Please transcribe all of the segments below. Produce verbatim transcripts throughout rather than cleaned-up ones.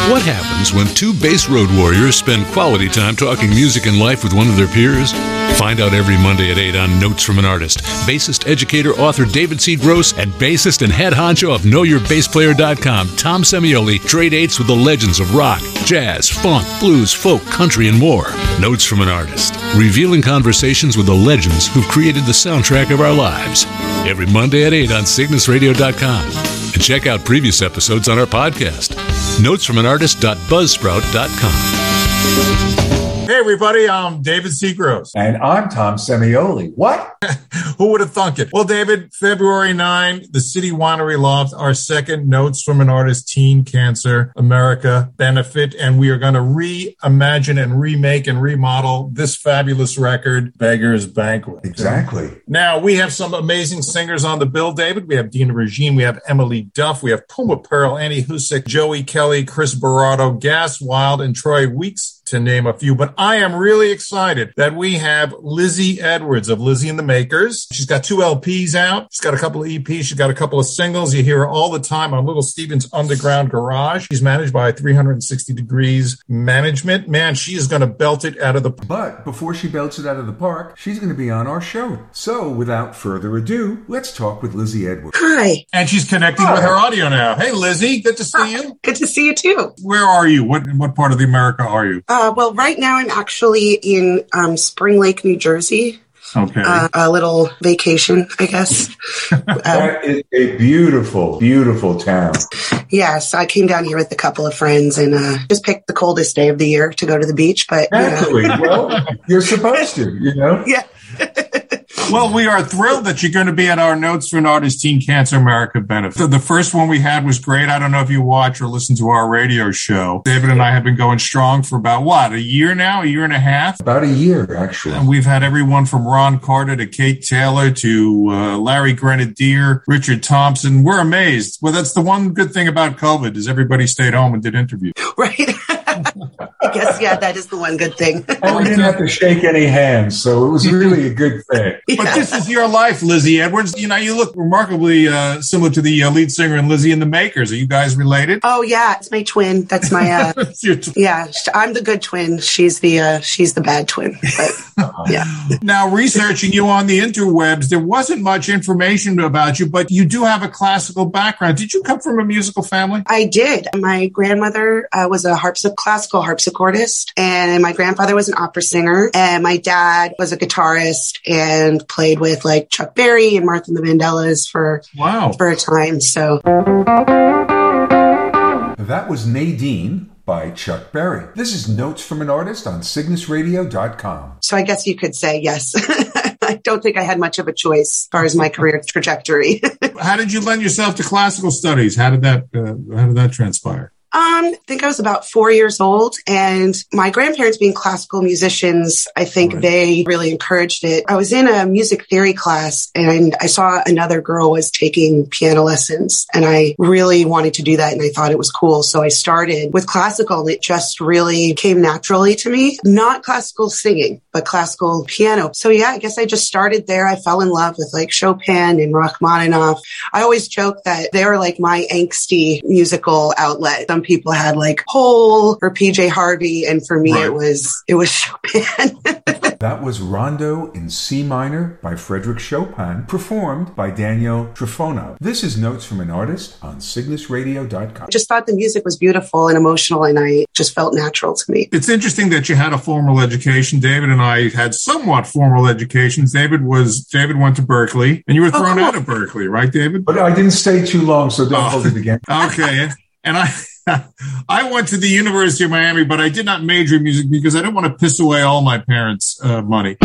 What happens when two bass road warriors spend quality time talking music and life with one of their peers? Find out every Monday at eight on Notes from an Artist. Bassist, educator, author David C. Gross and bassist and head honcho of know your bass player dot com, Tom Semioli, trade dates with the legends of rock, jazz, funk, blues, folk, country, and more. Notes from an Artist. Revealing conversations with the legends who've created the soundtrack of our lives. Every Monday at eight on Cygnus Radio dot com. And check out previous episodes on our podcast. Notes from an Artist dot buzzsprout dot com. Hey, everybody, I'm David C. Gross. And I'm Tom Semioli. What? Who would have thunk it? Well, David, February ninth, the City Winery Loft, our second Notes from an Artist Teen Cancer America benefit. And we are going to reimagine and remake and remodel this fabulous record, Beggar's Banquet. Exactly. Now, we have some amazing singers on the bill, David. We have Dina Regine. We have Emily Duff. We have Puma Pearl, Annie Husick, Joey Kelly, Chris Barato, Gas Wild, and Troy Weeks, to name a few. But I am really excited that we have Lizzie Edwards of Lizzie and the Makers. She's got two L Ps out. She's got a couple of E Ps. She's got a couple of singles. You hear her all the time on Little Steven's Underground Garage. She's managed by three sixty Degrees Management. Man, she is going to belt it out of the park. But before she belts it out of the park, she's going to be on our show. So without further ado, let's talk with Lizzie Edwards. Hi. And she's connecting Hi. with her audio now. Hey, Lizzie, good to see Hi. you. Good to see you too. Where are you? What, in what part of the America are you? Uh, well, right now I'm actually in um, Spring Lake, New Jersey. Okay. Uh, a little vacation, I guess. That um, is a beautiful, beautiful town. Yes, I came down here with a couple of friends and uh, just picked the coldest day of the year to go to the beach. But Actually, you know. well, you're supposed to, you know? Yeah. Well, we are thrilled that you're going to be at our Notes for an Artist Teen Cancer America benefit. The first one we had was great. I don't know if you watch or listen to our radio show. David and I have been going strong for about, what, a year now, a year and a half? About a year, actually. And we've had everyone from Ron Carter to Kate Taylor to uh, Larry Grenadier, Richard Thompson. We're amazed. Well, that's the one good thing about COVID is everybody stayed home and did interviews. Right. I guess, yeah, that is the one good thing. And we didn't have to shake any hands, so it was really a good thing. Yeah. But this is your life, Lizzie Edwards. You know, you look remarkably uh, similar to the uh, lead singer in Lizzie and the Makers. Are you guys related? Oh, yeah, it's my twin. That's my, uh, tw- yeah, I'm the good twin. She's the, uh, she's the bad twin. But, yeah. Now, researching you on the interwebs, there wasn't much information about you, but you do have a classical background. Did you come from a musical family? I did. My grandmother uh, was a harpsichord. classical harpsichordist, and my grandfather was an opera singer, and my dad was a guitarist and played with like Chuck Berry and Martha and the Vandellas for wow for a time. So that was Nadine by Chuck Berry. This is Notes from an Artist on Cygnus Radio dot com. So I guess you could say yes. I don't think I had much of a choice as far as my career trajectory. How did you lend yourself to classical studies? How did that uh, how did that transpire? Um, I think I was about four years old, and my grandparents being classical musicians, I think right. they really encouraged it. I was in a music theory class, and I saw another girl was taking piano lessons, and I really wanted to do that, and I thought it was cool. So I started with classical, and it just really came naturally to me. Not classical singing, but classical piano. So yeah, I guess I just started there. I fell in love with like Chopin and Rachmaninoff. I always joke that they were like my angsty musical outlet. Some people had like Hole or P J Harvey, and for me right. it was it was Chopin. That was Rondo in C minor by Frederick Chopin, performed by Daniel Trifonov. This is Notes from an Artist on Cygnus Radio dot com. I just thought the music was beautiful and emotional, and I just felt natural to me. It's interesting that you had a formal education. David and I had somewhat formal educations. David was David went to Berkeley, and you were thrown oh, cool. out of Berkeley, right, David? But I didn't stay too long, so don't oh. hold it again. Okay, and I. I went to the University of Miami, but I did not major in music because I didn't want to piss away all my parents' uh, money.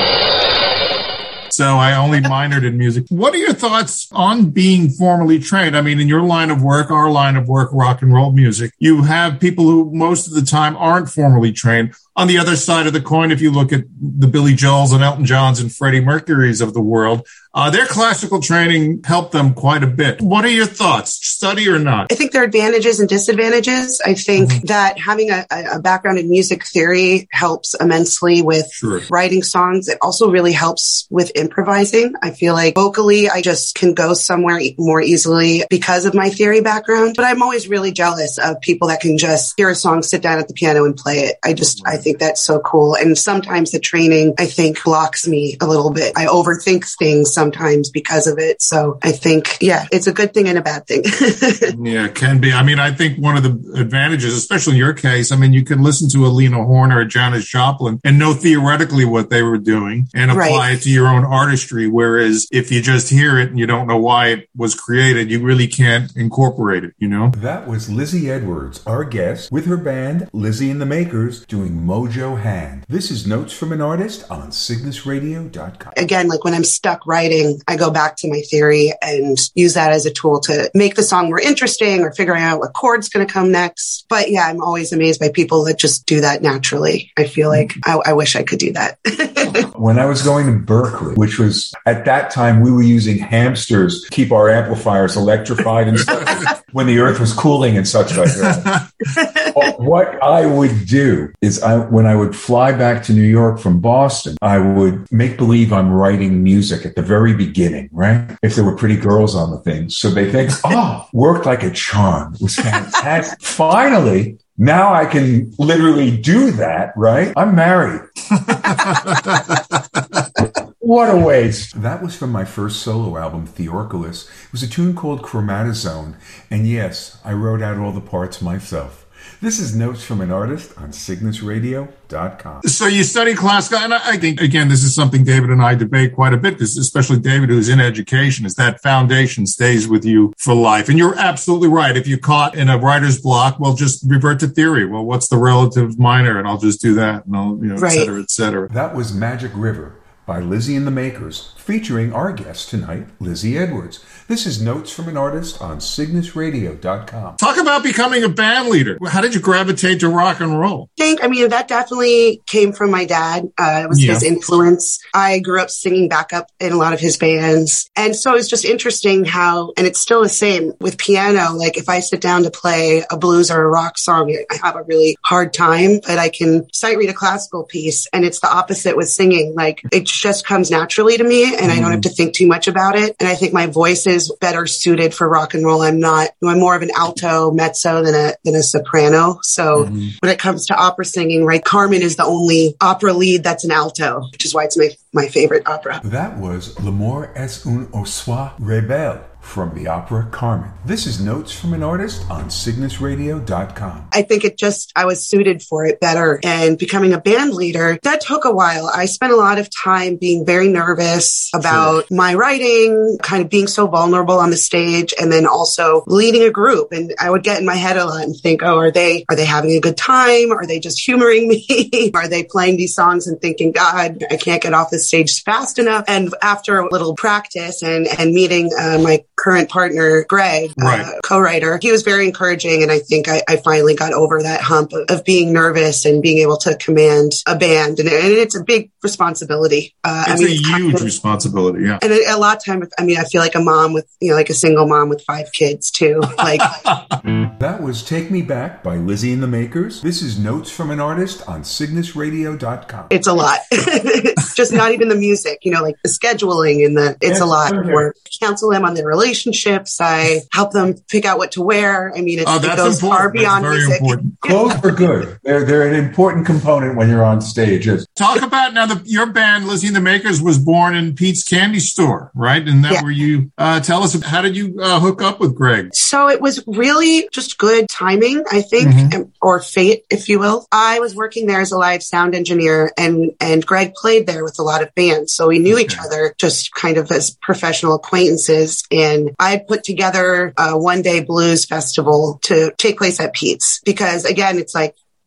So I only minored in music. What are your thoughts on being formally trained? I mean, in your line of work, our line of work, rock and roll music, you have people who most of the time aren't formally trained. On the other side of the coin, if you look at the Billy Joels and Elton Johns and Freddie Mercurys of the world, uh, their classical training helped them quite a bit. What are your thoughts? Study or not? I think there are advantages and disadvantages. I think mm-hmm. that having a, a background in music theory helps immensely with sure. writing songs. It also really helps with improvising. I feel like vocally, I just can go somewhere more easily because of my theory background. But I'm always really jealous of people that can just hear a song, sit down at the piano and play it. I just, I think that's so cool. And sometimes the training, I think, blocks me a little bit. I overthink things sometimes because of it. So I think, yeah, it's a good thing and a bad thing. Yeah, it can be. I mean, I think one of the advantages, especially in your case, I mean, you can listen to a Lena Horne or a Janis Joplin and know theoretically what they were doing and apply right. it to your own artistry. Whereas if you just hear it and you don't know why it was created, you really can't incorporate it, you know? That was Lizzie Edwards, our guest, with her band, Lizzie and the Makers, doing Mojo Hand. This is Notes from an Artist on Cygnus Radio dot com. Again, like when I'm stuck writing, I go back to my theory and use that as a tool to make the song more interesting or figuring out what chord's going to come next. But yeah, I'm always amazed by people that just do that naturally. I feel like I, I wish I could do that. When I was going to Berkeley, which was at that time, we were using hamsters to keep our amplifiers electrified and stuff when the earth was cooling and such like that. What I would do is I, when I would fly back to New York from Boston, I would make believe I'm writing music at the very beginning, right? If there were pretty girls on the thing. So they think, oh, worked like a charm. It was fantastic. Finally, now I can literally do that, right? I'm married. What a waste. That was from my first solo album, Theorculus. It was a tune called Chromatozone. And yes, I wrote out all the parts myself. This is Notes from an Artist on Cygnus Radio dot com. So you study classical, and I think, again, this is something David and I debate quite a bit, this, especially David, who's in education, is that foundation stays with you for life. And you're absolutely right. If you're caught in a writer's block, well, just revert to theory. Well, what's the relative minor? And I'll just do that, and I'll, you know, right. et cetera, et cetera. That was Magic River by Lizzie and the Makers, featuring our guest tonight, Lizzie Edwards. This is Notes from an Artist on Cygnus Radio dot com. Talk about becoming a band leader. How did you gravitate to rock and roll? I think, I mean, that definitely came from my dad. Uh, it was yeah. his influence. I grew up singing backup in a lot of his bands. And so it's just interesting how, and it's still the same with piano, like if I sit down to play a blues or a rock song, I have a really hard time, but I can sight read a classical piece, and it's the opposite with singing. Like it just comes naturally to me, and mm. I don't have to think too much about it. And I think my voice is better suited for rock and roll. I'm not, I'm more of an alto mezzo than a, than a soprano. So mm-hmm. when it comes to opera singing, right, Carmen is the only opera lead that's an alto, which is why it's my, my favorite opera. That was L'amour est un oiseau rebelle from the opera Carmen. This is Notes from an Artist on Cygnus Radio dot com. I think it just, I was suited for it better. And becoming a band leader, that took a while. I spent a lot of time being very nervous about sure. my writing, kind of being so vulnerable on the stage, and then also leading a group. And I would get in my head a lot and think, oh, are they, are they having a good time? Are they just humoring me? Are they playing these songs and thinking, God, I can't get off the stage fast enough? And after a little practice and, and meeting uh, my current partner, Greg, right. uh, co-writer, he was very encouraging. And I think I, I finally got over that hump of, of being nervous and being able to command a band. And, and it's a big responsibility. Uh, it's I mean, a huge kind of, responsibility. Yeah. And a, a lot of time, with, I mean, I feel like a mom with, you know, like a single mom with five kids too. Like that was Take Me Back by Lizzie and the Makers. This is Notes from an Artist on Cygnus Radio dot com. It's a lot. Just not even the music, you know, like the scheduling and the, it's yeah, a lot of work. Counsel them on their relationships. I help them pick out what to wear. I mean, it, oh, it goes important. far beyond that's very music. Important. Clothes are good. They're, they're an important component when you're on stage. Talk about now the, your band, Lizzie and the Makers, was born in Pete's Candy Store, right? And that yeah. where you, uh, tell us, how did you uh, hook up with Greg? So it was really just good timing, I think, mm-hmm. or fate, if you will. I was working there as a live sound engineer, and, and Greg played there with a lot of bands. So we knew okay. each other just kind of as professional acquaintances. And I had put together a one day blues festival to take place at Pete's, because again, it's like,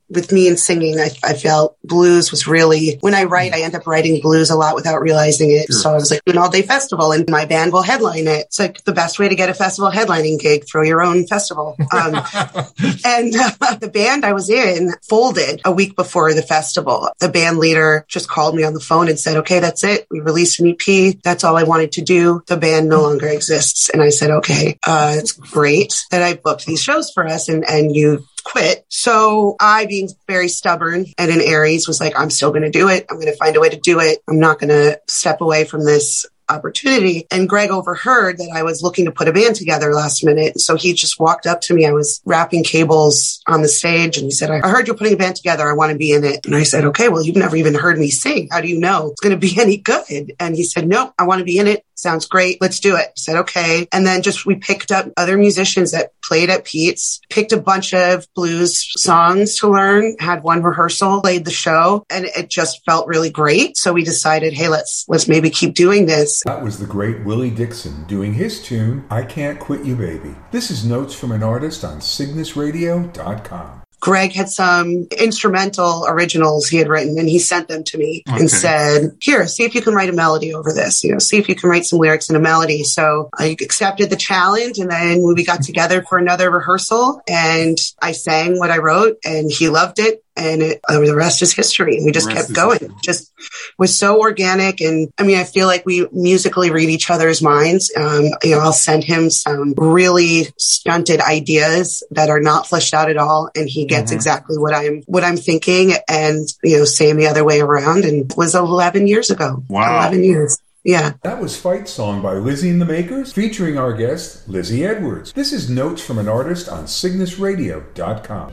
with me and singing, I, I felt blues was really, when I write, I end up writing blues a lot without realizing it. Sure. So I was like, an all day festival and my band will headline it. It's like the best way to get a festival headlining gig, throw your own festival. Um, and uh, the band I was in folded a week before the festival. The band leader just called me on the phone and said, okay, that's it. We released an E P. That's all I wanted to do. The band no longer exists. And I said, okay, uh, it's great that I booked these shows for us and, and you quit. So I, being very stubborn and an Aries, was like, I'm still going to do it. I'm going to find a way to do it. I'm not going to step away from this opportunity. And Greg overheard that I was looking to put a band together last minute. So he just walked up to me. I was wrapping cables on the stage and he said, I heard you're putting a band together. I want to be in it. And I said, okay, well, you've never even heard me sing. How do you know it's going to be any good? And he said, no, I want to be in it. Sounds great. Let's do it. I said, okay. And then just, we picked up other musicians that played at Pete's, picked a bunch of blues songs to learn, had one rehearsal, played the show, and it just felt really great. So we decided, hey, let's, let's maybe keep doing this. That was the great Willie Dixon doing his tune, I Can't Quit You Baby. This is Notes from an Artist on Cygnus Radio dot com. Greg had some instrumental originals he had written and he sent them to me okay. and said, here, see if you can write a melody over this, you know, see if you can write some lyrics and a melody. So I accepted the challenge and then we got together for another rehearsal and I sang what I wrote and he loved it. And it, uh, the rest is history. We just kept going. History. Just was so organic. And I mean, I feel like we musically read each other's minds. Um, you know, I'll send him some really stunted ideas that are not fleshed out at all. And he gets mm-hmm. exactly what I'm, what I'm thinking and, you know, same the other way around. And it was eleven years ago. Wow. eleven years. Yeah. That was Fight Song by Lizzie and the Makers, featuring our guest, Lizzie Edwards. This is Notes from an Artist on Cygnus Radio dot com.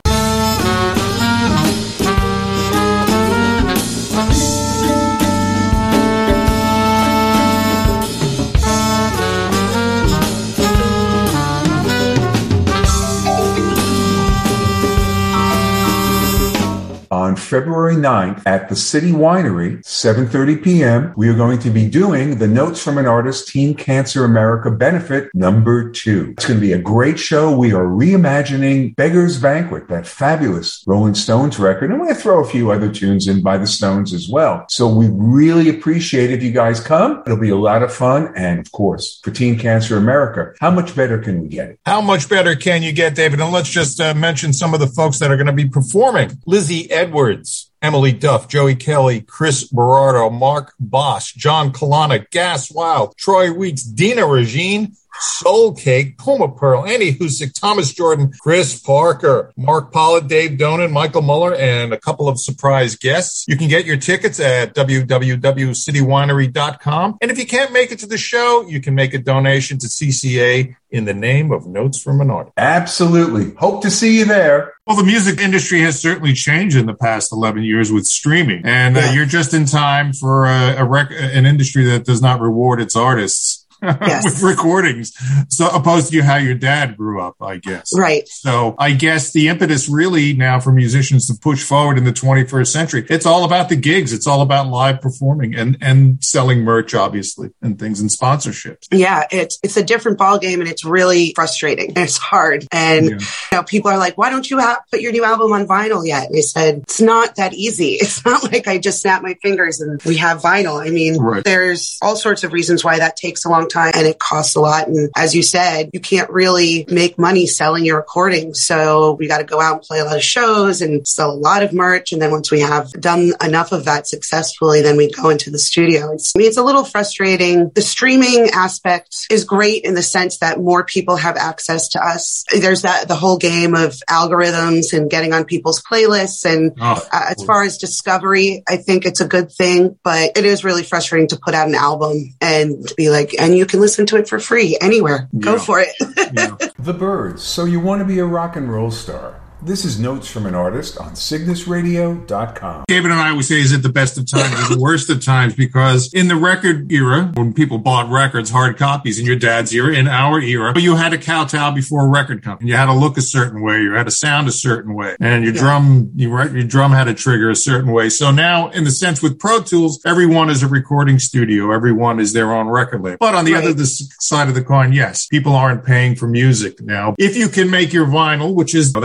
On February ninth at the City Winery, seven thirty p.m., we are going to be doing the Notes from an Artist Teen Cancer America benefit number two. It's going to be a great show. We are reimagining Beggar's Banquet, that fabulous Rolling Stones record. And we're going to throw a few other tunes in by the Stones as well. So we really appreciate if you guys come. It'll be a lot of fun. And of course, for Teen Cancer America, how much better can we get it? How much better can you get, David? And let's just uh, mention some of the folks that are going to be performing. Lizzie Edwards, Emily Duff, Joey Kelly, Chris Berardo, Mark Bosch, John Kalana, Gas Wild, Troy Weeks, Dina Regine, Soul Cake, Puma Pearl, Andy Husick, Thomas Jordan, Chris Parker, Mark Pollard, Dave Donan, Michael Muller, and a couple of surprise guests. You can get your tickets at w w w dot city winery dot com. And if you can't make it to the show, you can make a donation to C C A in the name of Notes from an Artist. Absolutely. Hope to see you there. Well, the music industry has certainly changed in the past eleven years with streaming. And uh, yeah. you're just in time for a, a rec- an industry that does not reward its artists. Yes. With recordings, so opposed to how your dad grew up, I guess. Right. So I guess the impetus really now for musicians to push forward in the twenty-first century, it's all about the gigs. It's all about live performing and, and selling merch, obviously, and things and sponsorships. Yeah, it's it's a different ballgame and it's really frustrating. It's hard. And yeah. you know, people are like, why don't you have, put your new album on vinyl yet? And I said, it's not that easy. It's not like I just snap my fingers and we have vinyl. I mean, right. there's all sorts of reasons why that takes a long time. Time and it costs a lot. And as you said, you can't really make money selling your recordings. So we got to go out and play a lot of shows and sell a lot of merch. And then once we have done enough of that successfully, then we go into the studio. It's, I mean, it's a little frustrating. The streaming aspect is great in the sense that more people have access to us. There's that, the whole game of algorithms and getting on people's playlists. And oh, uh, as far as discovery, I think it's a good thing, but it is really frustrating to put out an album and be like, and you You can listen to it for free anywhere. Yeah. Go for it. Yeah. The Byrds. So you want to be a rock and roll star. This is Notes from an Artist on Cygnus Radio dot com. David and I always say, is it the best of times or the worst of times? Because in the record era, when people bought records, hard copies, in your dad's era, in our era, you had to kowtow before a record company. You had to look a certain way. You had to sound a certain way. And your yeah. drum, you, your drum had to trigger a certain way. So now, in the sense with Pro Tools, everyone is a recording studio. Everyone is their own record label. But on the right. other the side of the coin, yes, people aren't paying for music now. If you can make your vinyl, which is, that's inventory.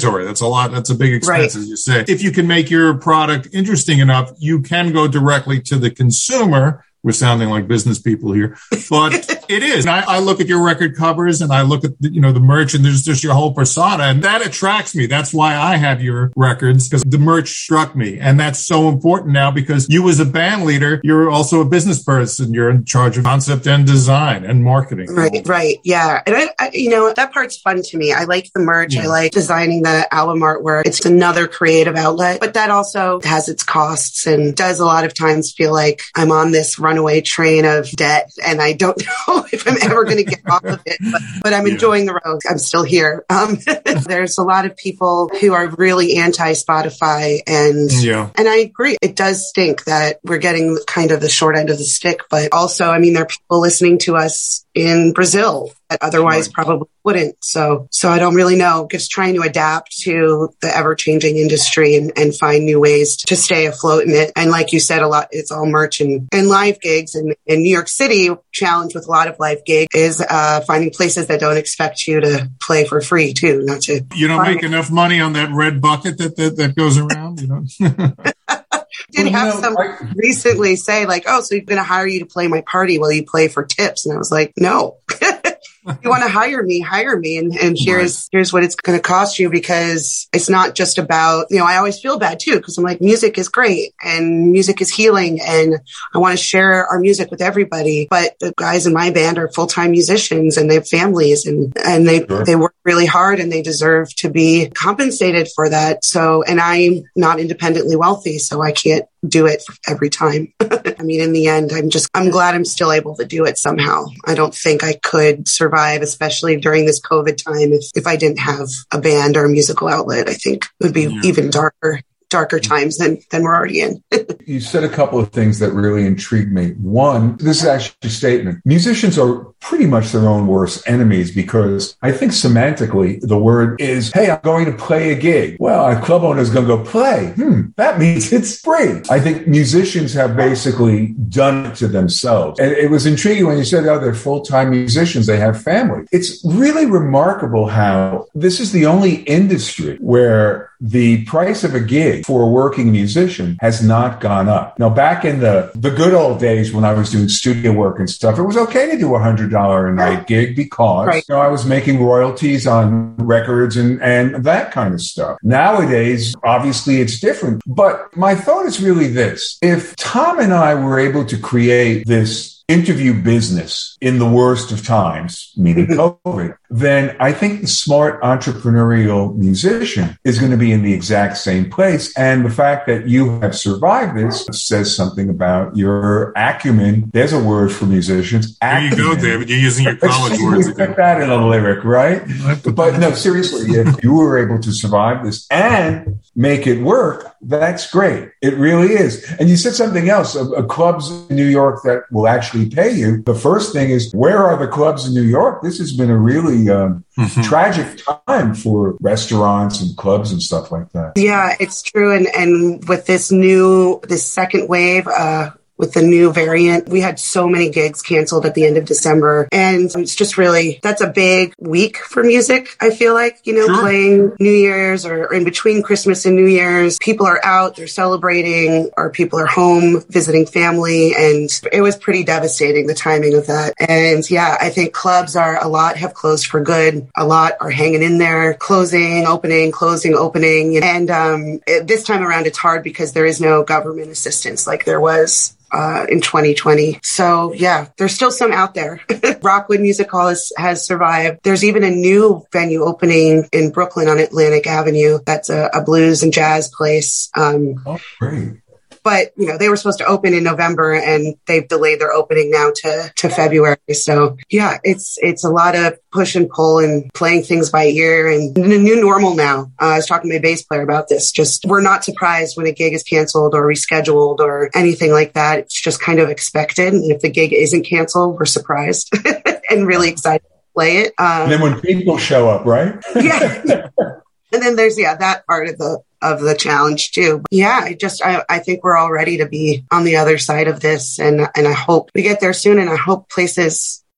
inventory. That's a lot. That's a big expense, Right. as you say. If you can make your product interesting enough, you can go directly to the consumer. We're sounding like business people here, but it is. And I, I look at your record covers and I look at, the, you know, the merch, and there's just your whole persona, and that attracts me. That's why I have your records, because the merch struck me. And that's so important now, because you as a band leader, you're also a business person. You're in charge of concept and design and marketing. Right, right. Yeah. And I, I you know, that part's fun to me. I like the merch. Yeah. I like designing the album artwork. It's another creative outlet, but that also has its costs and does a lot of times feel like I'm on this runaway train of debt, and I don't know if I'm ever going to get off of it, but, but I'm Yeah. enjoying the road. I'm still here. Um, there's a lot of people who are really anti-Spotify, and Yeah. and I agree. It does stink that we're getting kind of the short end of the stick, but also, I mean, there are people listening to us in Brazil that otherwise Right. probably wouldn't. So, so I don't really know. Just trying to adapt to the ever-changing industry and, and find new ways to stay afloat in it. And like you said, a lot, it's all merch and, and live gigs. And in New York City, challenge with a lot of live gigs is uh, finding places that don't expect you to play for free too, not to. You don't find make enough money on that red bucket that, that, that goes around, you know? did Well, have you know, some I- recently say like, oh, so you're going to hire you to play my party while you play for tips. And I was like, no. You want to hire me, hire me. And, and here's, right. here's what it's going to cost you, because it's not just about, you know, I always feel bad too, because I'm like, music is great and music is healing and I want to share our music with everybody. But the guys in my band are full-time musicians and they have families, and, and they, sure. they work really hard and they deserve to be compensated for that. So, and I'm not independently wealthy, so I can't do it every time. I mean, in the end, I'm just, I'm glad I'm still able to do it somehow. I don't think I could survive, especially during this COVID time, if, if I didn't have a band or a musical outlet. I think it would be yeah. even darker. darker times than, than we're already in. You said a couple of things that really intrigued me. One, this is actually a statement. Musicians are pretty much their own worst enemies, because I think semantically the word is, hey, I'm going to play a gig. Well, a club owner is going to go play. Hmm, that means it's free. I think musicians have basically done it to themselves. And it was intriguing when you said, oh, they're full-time musicians, they have family. It's really remarkable how this is the only industry where the price of a gig for a working musician has not gone up. Now, back in the, the good old days when I was doing studio work and stuff, it was okay to do a one hundred dollars a night gig because right. you know, I was making royalties on records and, and that kind of stuff. Nowadays, obviously, it's different. But my thought is really this. If Tom and I were able to create this interview business in the worst of times, meaning COVID, then I think the smart entrepreneurial musician is going to be in the exact same place. And the fact that you have survived this says something about your acumen. There's a word for musicians. Acumen. There you go, David. You're using your college words again. Put that in a lyric, right? But no, seriously, if you were able to survive this and make it work, that's great. It really is. And you said something else, uh, clubs in New York that will actually pay you. The first thing is, where are the clubs in New York? This has been a really um, mm-hmm. tragic time for restaurants and clubs and stuff like that. Yeah, it's true. And and with this new, this second wave, uh, with the new variant, we had so many gigs canceled at the end of December. And it's just really, that's a big week for music, I feel like, you know, sure. playing New Year's or, or in between Christmas and New Year's. People are out, they're celebrating, or people are home visiting family. And it was pretty devastating, the timing of that. And yeah, I think clubs are, a lot have closed for good. A lot are hanging in there, closing, opening, closing, opening. And um, it, this time around, it's hard because there is no government assistance like there was Uh, in twenty twenty. So yeah, there's still some out there. Rockwood Music Hall has, has survived. There's even a new venue opening in Brooklyn on Atlantic Avenue. That's a, a blues and jazz place. Um, oh, great. But, you know, they were supposed to open in November and they've delayed their opening now to, to February. So yeah, it's, it's a lot of push and pull and playing things by ear and the new normal now. Uh, I was talking to my bass player about this. Just, we're not surprised when a gig is canceled or rescheduled or anything like that. It's just kind of expected. And if the gig isn't canceled, we're surprised and really excited to play it. Um, and then when people show up, right? Yeah. And then there's, yeah, that part of the, of the challenge too. Yeah, I just, I, I think we're all ready to be on the other side of this. And, and I hope we get there soon. And I hope places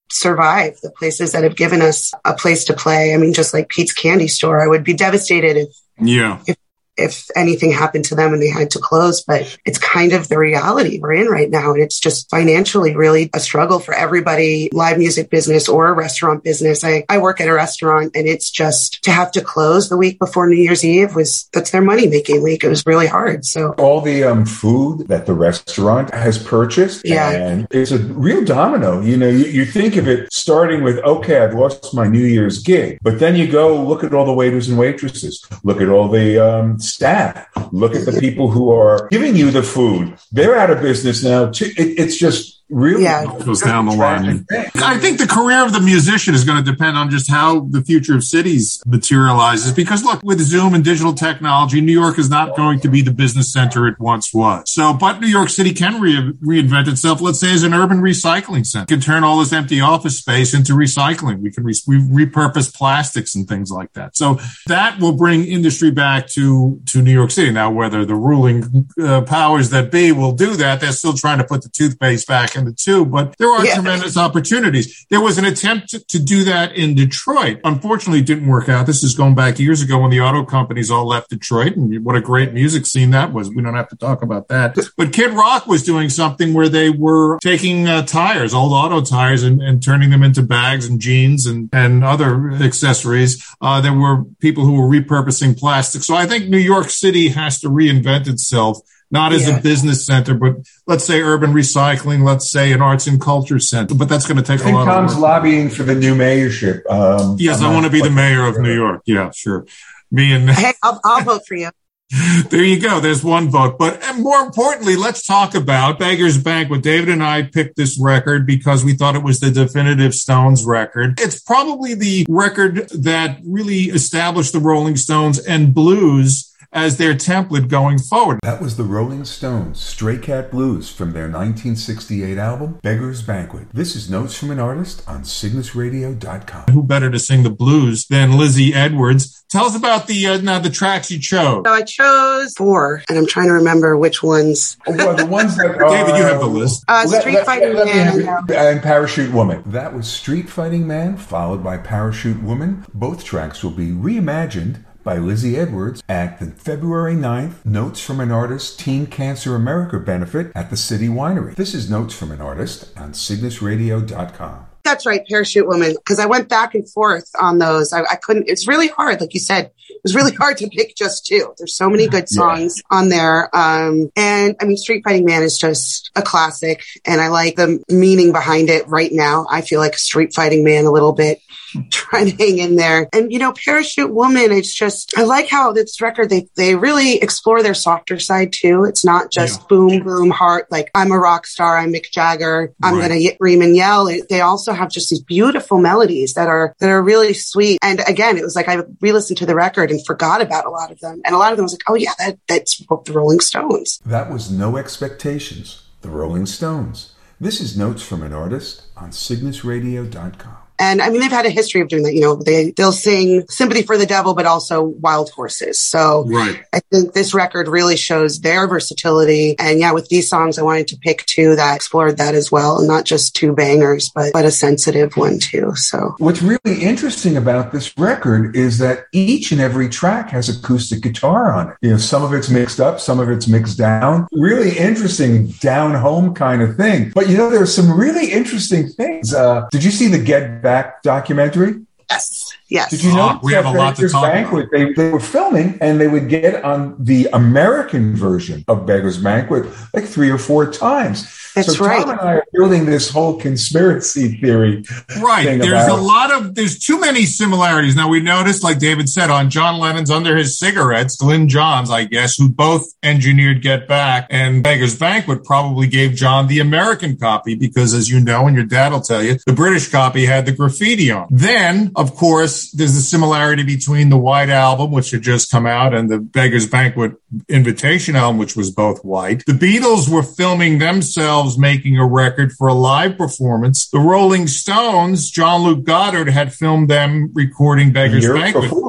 survive, the places that have given us a place to play. I mean, just like Pete's Candy Store, I would be devastated if, yeah. if, if anything happened to them and they had to close, but it's kind of the reality we're in right now. And it's just financially really a struggle for everybody, live music business or a restaurant business. I, I work at a restaurant, and it's just to have to close the week before New Year's Eve was, that's their money making week. It was really hard. So all the um, food that the restaurant has purchased, yeah. and it's a real domino. You know, you, you think of it starting with, okay, I've lost my New Year's gig, but then you go look at all the waiters and waitresses, look at all the um, staff, look at the people who are giving you the food. They're out of business now too. It, it's just really yeah. goes down the line. I think the career of the musician is going to depend on just how the future of cities materializes. Because look, with Zoom and digital technology, New York is not going to be the business center it once was. So, but New York City can re- reinvent itself, let's say, as an urban recycling center. It can turn all this empty office space into recycling. We can re- we repurpose plastics and things like that. So that will bring industry back to, to New York City. Now, whether the ruling uh, powers that be will do that, they're still trying to put the toothpaste back in the tube, but there are yeah. tremendous opportunities. There was an attempt to, to do that in Detroit. Unfortunately, it didn't work out. This is going back years ago when the auto companies all left Detroit, and what a great music scene that was. We don't have to talk about that. But Kid Rock was doing something where they were taking uh, tires, old auto tires, and, and turning them into bags and jeans and, and other accessories. Uh, there were people who were repurposing plastic. So I think New York City has to reinvent itself, not as yeah. a business center, but let's say urban recycling, let's say an arts and culture center. But that's going to take I think a lot Tom's of work. lobbying for the new mayorship. Um, yes, I want to be the mayor of New York. Yeah, sure. Me and hey, I'll, I'll vote for you. There you go. There's one vote. But and more importantly, let's talk about Beggars Banquet. David and I picked this record because we thought it was the definitive Stones record. It's probably the record that really established the Rolling Stones and blues as their template going forward. That was the Rolling Stones' Stray Cat Blues from their nineteen sixty-eight album, Beggars Banquet. This is Notes from an Artist on Cygnus Radio dot com. Who better to sing the blues than Lizzie Edwards? Tell us about the uh, now the tracks you chose. So I chose four, and I'm trying to remember which ones. Well, the ones that are, David, you have the list. Uh, Street let, Fighting let, let Man and, and Parachute Woman. That was Street Fighting Man, followed by Parachute Woman. Both tracks will be reimagined by Lizzie Edwards at the February ninth Notes from an Artist Teen Cancer America benefit at the City Winery. This is Notes from an Artist on Cygnus Radio dot com. That's right, Parachute Woman, because I went back and forth on those. I, I couldn't, it's really hard, like you said, it was really hard to pick just two. There's so many good songs yeah. on there. Um, and I mean, Street Fighting Man is just a classic, and I like the meaning behind it right now. I feel like Street Fighting Man a little bit, trying to hang in there. And, you know, Parachute Woman, it's just, I like how this record, they, they really explore their softer side too. It's not just yeah. boom, boom, heart, like I'm a rock star, I'm Mick Jagger, I'm right. going to scream and yell. They also have just these beautiful melodies that are, that are really sweet. And again, it was like I re-listened to the record and forgot about a lot of them. And a lot of them was like, oh yeah, that, that's the Rolling Stones. That was No Expectations, the Rolling Stones. This is Notes from an Artist on Cygnus Radio dot com. And I mean, they've had a history of doing that. You know, they, they'll sing Sympathy for the Devil, but also Wild Horses. So right. I think this record really shows their versatility. And yeah, with these songs, I wanted to pick two that explored that as well. And not just two bangers, but, but a sensitive one too. So what's really interesting about this record is that each and every track has acoustic guitar on it. You know, some of it's mixed up, some of it's mixed down. Really interesting down home kind of thing. But you know, there's some really interesting things. Uh, did you see the Get Back documentary? Yes. Yes. Did you know oh, we have a lot to talk Banquet, about. They, they were filming and they would get on the American version of Beggars Banquet like three or four times. That's so right. Tom and I are building this whole conspiracy theory. Right. Thing there's about a lot of, there's too many similarities. Now we noticed, like David said, on John Lennon's Under His Cigarettes, Lynn Johns, I guess, who both engineered Get Back and Beggars Banquet, probably gave John the American copy because, as you know, and your dad will tell you, the British copy had the graffiti on. Then, of course, there's a similarity between the White Album, which had just come out, and the Beggars Banquet Invitation album, which was both white. The Beatles were filming themselves making a record for a live performance. The Rolling Stones, John Luke Goddard, had filmed them recording Beggars year Banquet. Before.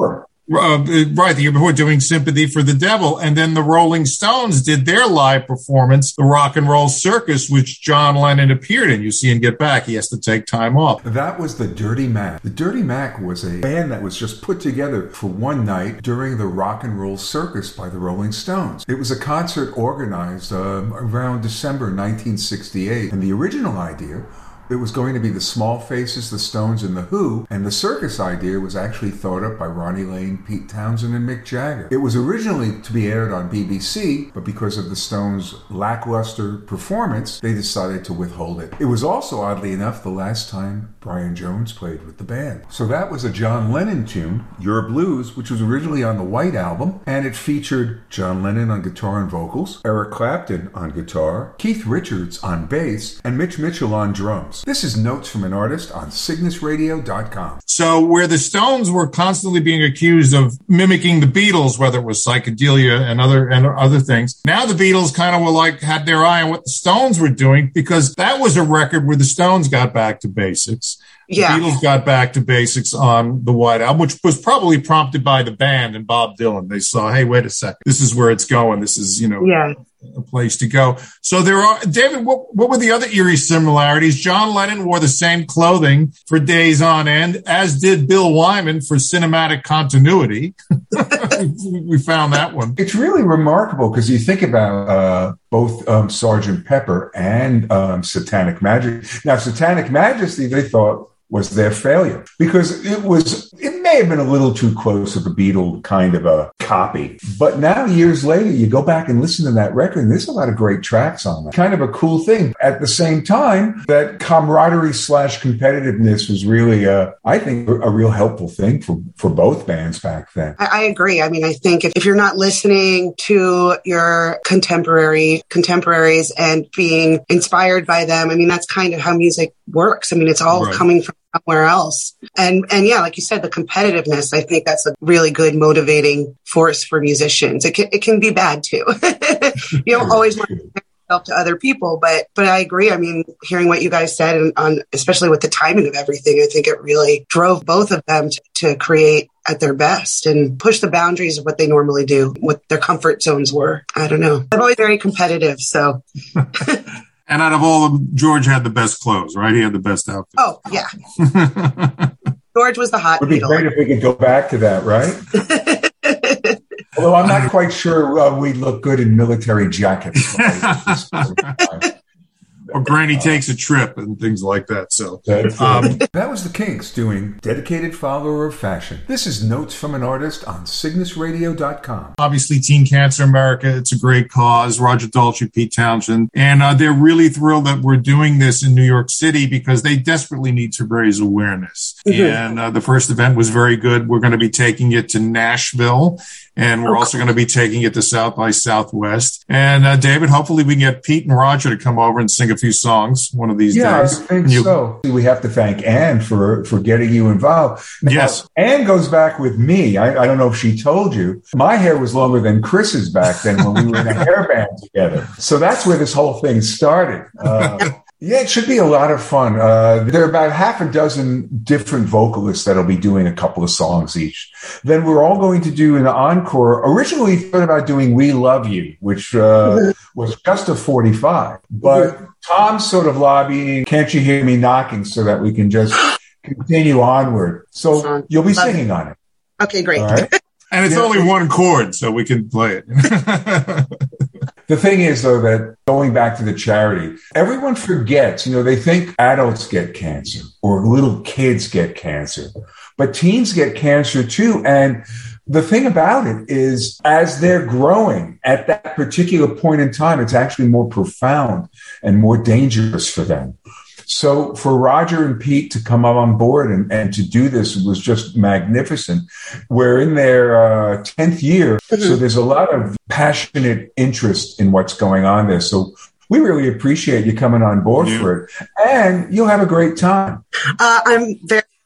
Uh, right, the year before, doing Sympathy for the Devil. And then the Rolling Stones did their live performance, the Rock and Roll Circus, which John Lennon appeared in. You see him get back. He has to take time off. That was the Dirty Mac. The Dirty Mac was a band that was just put together for one night during the Rock and Roll Circus by the Rolling Stones. It was a concert organized um, around December nineteen sixty-eight. And the original idea, it was going to be the Small Faces, the Stones, and the Who, and the circus idea was actually thought up by Ronnie Lane, Pete Townsend, and Mick Jagger. It was originally to be aired on B B C, but because of the Stones' lackluster performance, they decided to withhold it. It was also, oddly enough, the last time Brian Jones played with the band. So that was a John Lennon tune, Your Blues, which was originally on the White Album, and it featured John Lennon on guitar and vocals, Eric Clapton on guitar, Keith Richards on bass, and Mitch Mitchell on drums. This is Notes from an Artist on Cygnus Radio dot com. So where the Stones were constantly being accused of mimicking the Beatles, whether it was psychedelia and other and other things, now the Beatles kind of were like, had their eye on what the Stones were doing, because that was a record where the Stones got back to basics. Yeah. The Beatles got back to basics on the White Album, which was probably prompted by the band and Bob Dylan. They saw, hey, wait a second, this is where it's going. This is, you know, yeah. a place to go. So there are, David, what, what were the other eerie similarities? John Lennon wore the same clothing for days on end, as did Bill Wyman for cinematic continuity. We found that one. It's really remarkable because you think about uh, both um, Sergeant Pepper and um, Satanic Majesty. Now, Satanic Majesty, they thought, was their failure because it was, it may have been a little too close of a Beatle kind of a copy. But now, years later, you go back and listen to that record, and there's a lot of great tracks on it. Kind of a cool thing. At the same time, that camaraderie slash competitiveness was really, uh, I think, a real helpful thing for, for both bands back then. I, I agree. I mean, I think if, if you're not listening to your contemporary contemporaries and being inspired by them, I mean, that's kind of how music works. I mean, it's all right. coming from somewhere else. And, and yeah, like you said, the competitiveness, I think that's a really good motivating force for musicians. It can, it can be bad too. You don't always want to compare yourself to other people, but, but I agree. I mean, hearing what you guys said and on, especially with the timing of everything, I think it really drove both of them to, to create at their best and push the boundaries of what they normally do, what their comfort zones were. I don't know. I'm always very competitive. So. And out of all of them, George had the best clothes, right? He had the best outfit. Oh, yeah. George was the hot It would be great if we could go back to that, right? Although I'm not quite sure uh, we'd look good in military jackets. Or Granny Takes a Trip and things like that. So um, that was the Kinks doing Dedicated Follower of Fashion. This is Notes from an Artist on Cygnus Radio dot com. Obviously, Teen Cancer America, it's a great cause. Roger Daltrey, Pete Townsend. And uh, they're really thrilled that we're doing this in New York City because they desperately need to raise awareness. Mm-hmm. And uh, the first event was very good. We're going to be taking it to Nashville. And we're okay. also going to be taking it to South by Southwest. And uh, David, hopefully we can get Pete and Roger to come over and sing a few songs one of these yeah, days. Yeah, I think you- so. We have to thank Anne for, for getting you involved. Now, yes. Anne goes back with me. I, I don't know if she told you. My hair was longer than Chris's back then when we were in a hair band together. So that's where this whole thing started. Uh, Yeah, it should be a lot of fun. Uh, there are about half a dozen different vocalists that'll be doing a couple of songs each. Then we're all going to do an encore. Originally thought about doing We Love You, which uh, was just a forty-five. But Tom's sort of lobbying, Can't You Hear Me Knocking, so that we can just continue onward. So you'll be singing on it. Okay, great. All right? And it's yeah. only one chord, so we can play it. The thing is, though, that going back to the charity, everyone forgets, you know, they think adults get cancer or little kids get cancer, but teens get cancer too. And the thing about it is, as they're growing at that particular point in time, it's actually more profound and more dangerous for them. So for Roger and Pete to come up on board and, and to do this was just magnificent. We're in their uh, tenth year, mm-hmm. so there's a lot of passionate interest in what's going on there. So we really appreciate you coming on board yeah. for it. And you'll have a great time. Uh, I'm very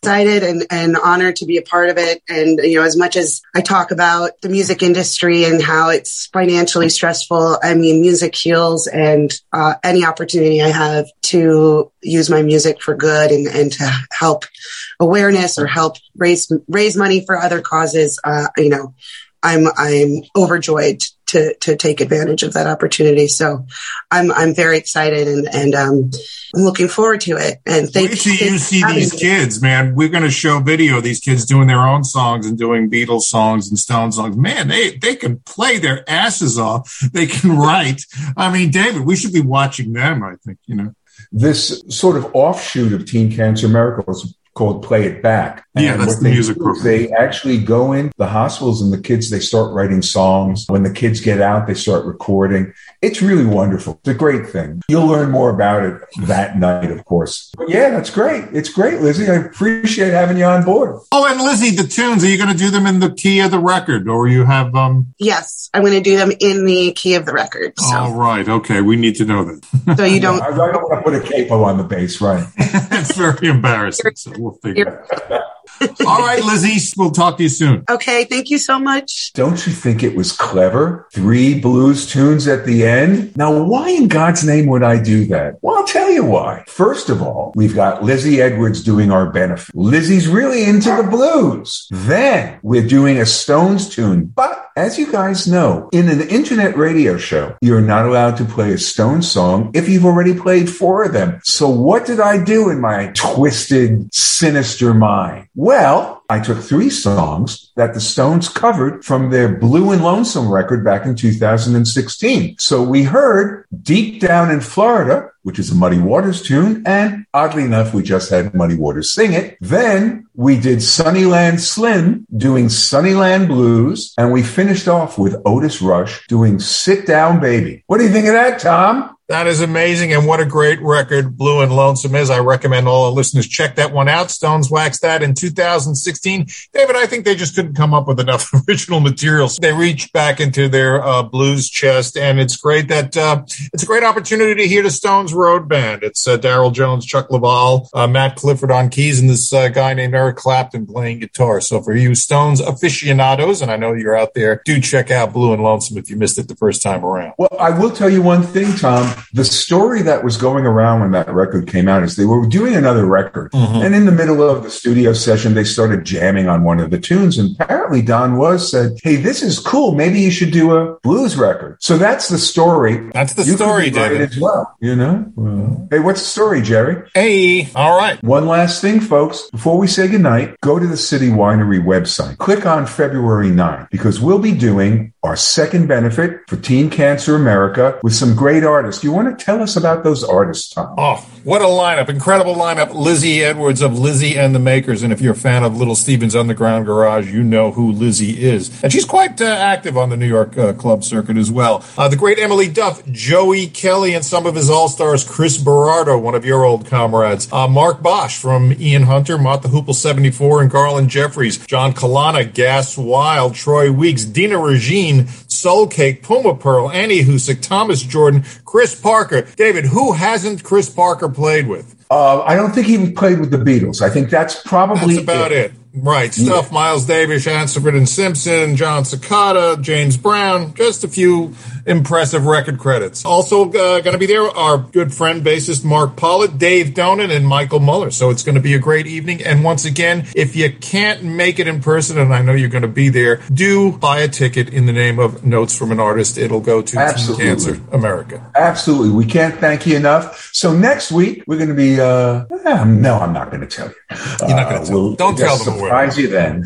excited and, and honored to be a part of it. And, you know, as much as I talk about the music industry and how it's financially stressful, I mean, music heals, and uh, any opportunity I have to use my music for good and, and to help awareness or help raise raise money for other causes, uh, you know, I'm I'm overjoyed to to take advantage of that opportunity. So I'm I'm very excited and and um, I'm looking forward to it. And thank Wait till you see these kids, man. We're going to show video of these kids doing their own songs and doing Beatles songs and Stones songs. Man, they they can play their asses off. They can write. I mean, David, we should be watching them. I think, you know, this sort of offshoot of Teen Cancer America is called Play It Back. Yeah, and that's the music program. They actually go in the hospitals and the kids, they start writing songs. When the kids get out, they start recording. It's really wonderful. It's a great thing. You'll learn more about it that night, of course. But yeah, that's great. It's great, Lizzie. I appreciate having you on board. Oh, and Lizzie, the tunes, are you going to do them in the key of the record, or you have... um? Yes, I'm going to do them in the key of the record. So. All right. Okay. We need to know that. So you don't... I don't want to put a capo on the bass, right? It's very embarrassing. So we'll figure it out. All right, Lizzie, we'll talk to you soon. Okay, thank you so much. Don't you think it was clever? Three blues tunes at the end? Now, why in God's name would I do that? Well, I'll tell you why. First of all, we've got Lizzie Edwards doing our benefit. Lizzie's really into the blues. Then we're doing a Stones tune. But as you guys know, in an internet radio show, you're not allowed to play a Stones song if you've already played four of them. So what did I do in my twisted, sinister mind? Well, I took three songs that the Stones covered from their Blue and Lonesome record back in two thousand sixteen. So we heard Deep Down in Florida, which is a Muddy Waters tune, and oddly enough, we just had Muddy Waters sing it. Then we did Sunnyland Slim doing Sunnyland Blues, and we finished off with Otis Rush doing Sit Down Baby. What do you think of that, Tom? That is amazing, and what a great record Blue and Lonesome is. I recommend all the listeners check that one out. Stones waxed that in two thousand sixteen. David, I think they just couldn't come up with enough original materials. They reached back into their uh, blues chest, and it's great that uh, it's a great opportunity to hear the Stones Road Band. It's uh, Darryl Jones, Chuck Leavell, uh, Matt Clifford on keys, and this uh, guy named Eric Clapton playing guitar. So for you Stones aficionados, and I know you're out there, do check out Blue and Lonesome if you missed it the first time around. Well, I will tell you one thing, Tom. The story that was going around when that record came out is they were doing another record. Mm-hmm. And in the middle of the studio session, they started jamming on one of the tunes. And apparently Don Was said, hey, this is cool. Maybe you should do a blues record. So that's the story. That's the you story, David. As well, you know? Well, hey, what's the story, Jerry? Hey, all right. One last thing, folks. Before we say goodnight, go to the City Winery website. Click on February ninth, because we'll be doing our second benefit for Teen Cancer America with some great artists. You want to tell us about those artists, Tom? Oh, what a lineup. Incredible lineup. Lizzie Edwards of Lizzie and the Makers. And if you're a fan of Little Steven's Underground Garage, you know who Lizzie is. And she's quite uh, active on the New York uh, club circuit as well. Uh, the great Emily Duff, Joey Kelly, and some of his all-stars, Chris Berardo, one of your old comrades, uh, Mark Bosch from Ian Hunter, Mott the Hoople seventy-four, and Garland Jeffries, John Kalana, Gas Wild, Troy Weeks, Dina Regine, Soul Cake, Puma Pearl, Annie Husick, Thomas Jordan, Chris Parker. David, who hasn't Chris Parker played with? Uh, I don't think he played with the Beatles. I think that's probably That's about it. it. Right. Stuff, yeah. Miles Davis, Ansford and Simpson, John Cicada, James Brown, just a few impressive record credits. Also uh, going to be there, our good friend, bassist Mark Pollitt, Dave Donan, and Michael Muller. So it's going to be a great evening. And once again, if you can't make it in person, and I know you're going to be there, do buy a ticket in the name of Notes from an Artist. It'll go to Teen Cancer America. Absolutely. We can't thank you enough. So next week, we're going to be, uh, eh, no, I'm not going to tell you. You're not going to tell we'll, them. Don't tell them. Surprise you then.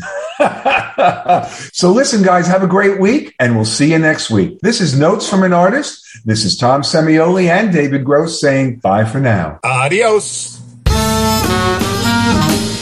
So listen, guys, have a great week, and we'll see you next week. This is Notes from an Artist. This is Tom Semioli and David Gross saying bye for now. Adios.